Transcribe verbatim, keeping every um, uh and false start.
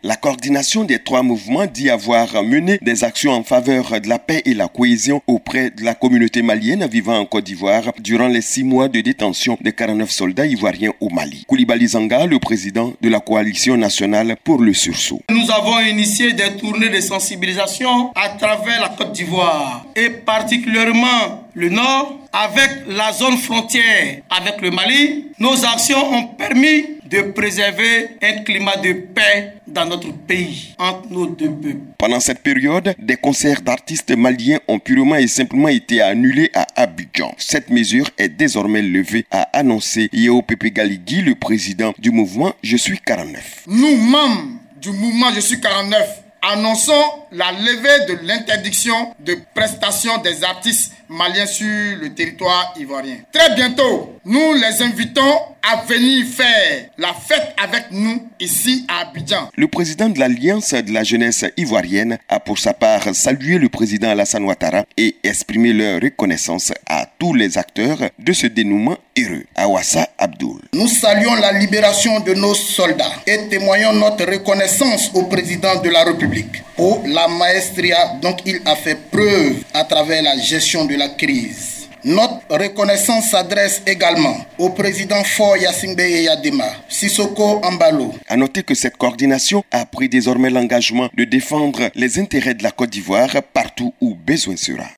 La coordination des trois mouvements dit avoir mené des actions en faveur de la paix et la cohésion auprès de la communauté malienne vivant en Côte d'Ivoire durant les six mois de détention de quarante-neuf soldats ivoiriens au Mali. Koulibaly Zanga, le président de la coalition nationale pour le sursaut. Nous avons initié des tournées de sensibilisation à travers la Côte d'Ivoire et particulièrement le Nord, avec la zone frontière avec le Mali. Nos actions ont permis de préserver un climat de paix dans notre pays, entre nos deux peuples. Pendant cette période, des concerts d'artistes maliens ont purement et simplement été annulés à Abidjan. Cette mesure est désormais levée, a annoncé Yeo Pepe Galigui, le président du mouvement Je suis quarante-neuf. Nous, membres du mouvement Je suis quarante-neuf, annonçons la levée de l'interdiction de prestation des artistes maliens sur le territoire ivoirien. Très bientôt, nous les invitons à venir faire la fête avec nous ici à Abidjan. Le président de l'Alliance de la jeunesse ivoirienne a pour sa part salué le président Alassane Ouattara et exprimé leur reconnaissance à tous les acteurs de ce dénouement heureux. Awassa Abdoul. Nous saluons la libération de nos soldats et témoignons notre reconnaissance au président de la République pour la maestria dont il a fait preuve à travers la gestion de la crise. Notre reconnaissance s'adresse également au président Faure Gnassingbé Eyadema, Sissoko Embalo. À noter que cette coordination a pris désormais l'engagement de défendre les intérêts de la Côte d'Ivoire partout où besoin sera.